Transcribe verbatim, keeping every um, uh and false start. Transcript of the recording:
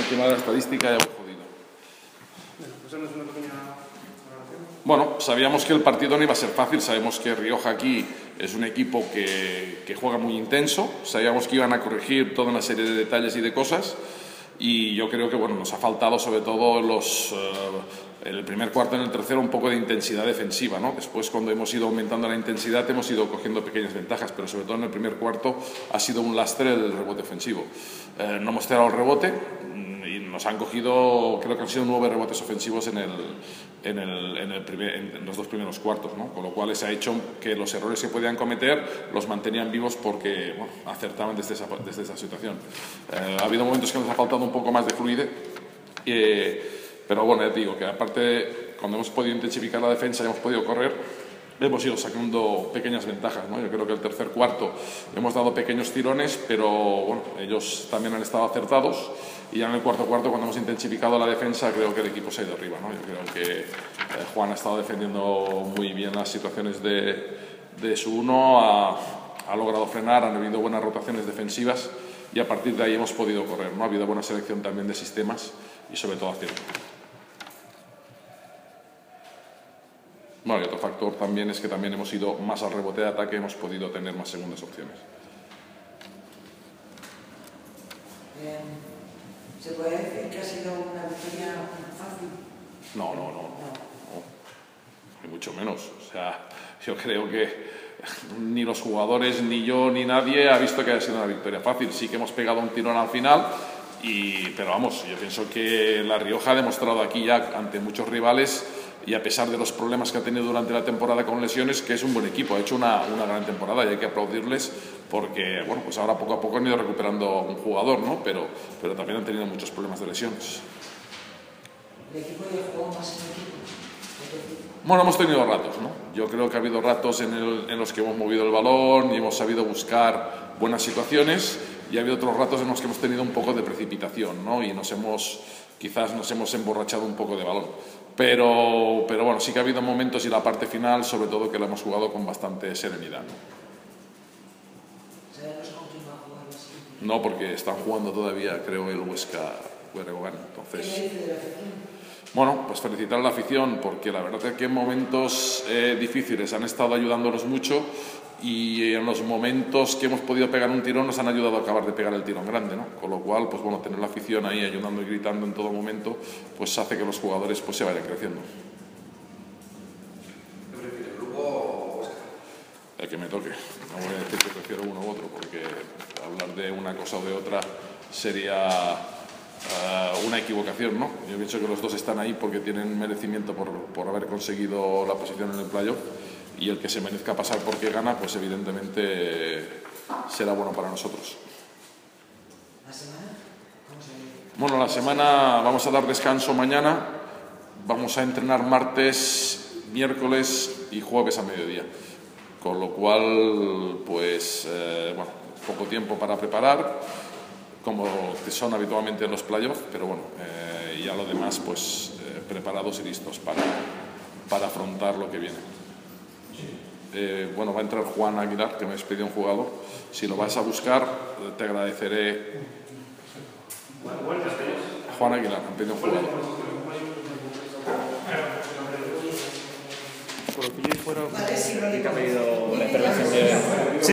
encima de la estadística y hemos jodido. Bueno, pues eso no es una pequeña valoración. Bueno, sabíamos que el partido no iba a ser fácil, sabemos que Rioja aquí es un equipo que, que juega muy intenso, sabíamos que iban a corregir toda una serie de detalles y de cosas, y yo creo que bueno, nos ha faltado sobre todo los, uh, en el primer cuarto y en el tercero un poco de intensidad defensiva, ¿no? Después, cuando hemos ido aumentando la intensidad, hemos ido cogiendo pequeñas ventajas, pero sobre todo en el primer cuarto ha sido un lastre el rebote ofensivo. Eh, no hemos tirado el rebote y nos han cogido, creo que han sido nueve rebotes ofensivos en, el, en, el, en, el primer, en los dos primeros cuartos, ¿no? Con lo cual se ha hecho que los errores que podían cometer los mantenían vivos porque bueno, acertaban desde esa, desde esa situación. Eh, ha habido momentos que nos ha faltado un poco más de fluidez, eh, pero bueno, ya te digo que aparte, cuando hemos podido intensificar la defensa y hemos podido correr, hemos ido sacando pequeñas ventajas, ¿no? Yo creo que el tercer cuarto hemos dado pequeños tirones, pero bueno, ellos también han estado acertados, y ya en el cuarto cuarto, cuando hemos intensificado la defensa, creo que el equipo se ha ido arriba, ¿no? Yo creo que eh, Juan ha estado defendiendo muy bien las situaciones de, de su uno, ha, ha logrado frenar, han habido buenas rotaciones defensivas y a partir de ahí hemos podido correr, ¿no? Ha habido buena selección también de sistemas y sobre todo acierto. Bueno, y otro factor también es que también hemos ido más al rebote de ataque, hemos podido tener más segundas opciones. Eh, ¿Se puede decir que ha sido una victoria fácil? No, no, no, no, ni mucho menos. O sea, yo creo que ni los jugadores, ni yo, ni nadie ha visto que haya sido una victoria fácil. Sí que hemos pegado un tirón al final, y, pero vamos, yo pienso que La Rioja ha demostrado aquí ya ante muchos rivales, y a pesar de los problemas que ha tenido durante la temporada con lesiones, que es un buen equipo, ha hecho una, una gran temporada y hay que aplaudirles porque, bueno, pues ahora poco a poco han ido recuperando un jugador, ¿no? Pero, pero también han tenido muchos problemas de lesiones. ¿El equipo de juego más en equipo? Bueno, hemos tenido ratos, ¿no? Yo creo que ha habido ratos en, el, en los que hemos movido el balón y hemos sabido buscar buenas situaciones, y ha habido otros ratos en los que hemos tenido un poco de precipitación, ¿no? Y nos hemos, quizás nos hemos emborrachado un poco de balón. Pero, pero bueno, sí que ha habido momentos y la parte final, sobre todo, que la hemos jugado con bastante serenidad, ¿no? ¿Sabemos con quién va a jugar así? No, porque están jugando todavía, creo, el Huesca Hueregogán. Entonces, ¿Qué dice de la afición? bueno, pues felicitar a la afición, porque la verdad es que en momentos eh, difíciles han estado ayudándonos mucho, y en los momentos que hemos podido pegar un tirón nos han ayudado a acabar de pegar el tirón grande, ¿no? Con lo cual, pues bueno, tener la afición ahí ayudando y gritando en todo momento, pues hace que los jugadores pues se vayan creciendo. ¿Qué prefieres, grupo o Huesca? El que me toque. No voy a decir que prefiero uno u otro, porque hablar de una cosa o de otra sería uh, una equivocación, ¿no? Yo pienso que los dos están ahí porque tienen merecimiento por, por haber conseguido la posición en el playoff, y el que se merezca pasar porque gana, pues evidentemente será bueno para nosotros. ¿La semana? ¿Cómo se dice? Bueno, la semana vamos a dar descanso mañana, vamos a entrenar martes, miércoles y jueves a mediodía, con lo cual, pues, eh, bueno, poco tiempo para preparar, como son habitualmente en los playoffs, pero bueno, eh, ya lo demás, pues, eh, preparados y listos para, para afrontar lo que viene. Eh, bueno, va a entrar Juan Aguilar, que me despedió un jugador. Si lo vas a buscar, te agradeceré. Juan Aguilar, me pedido un jugador. Por lo que yo fuera, Vale, sí, lo que ha digo. pedido la intervención de...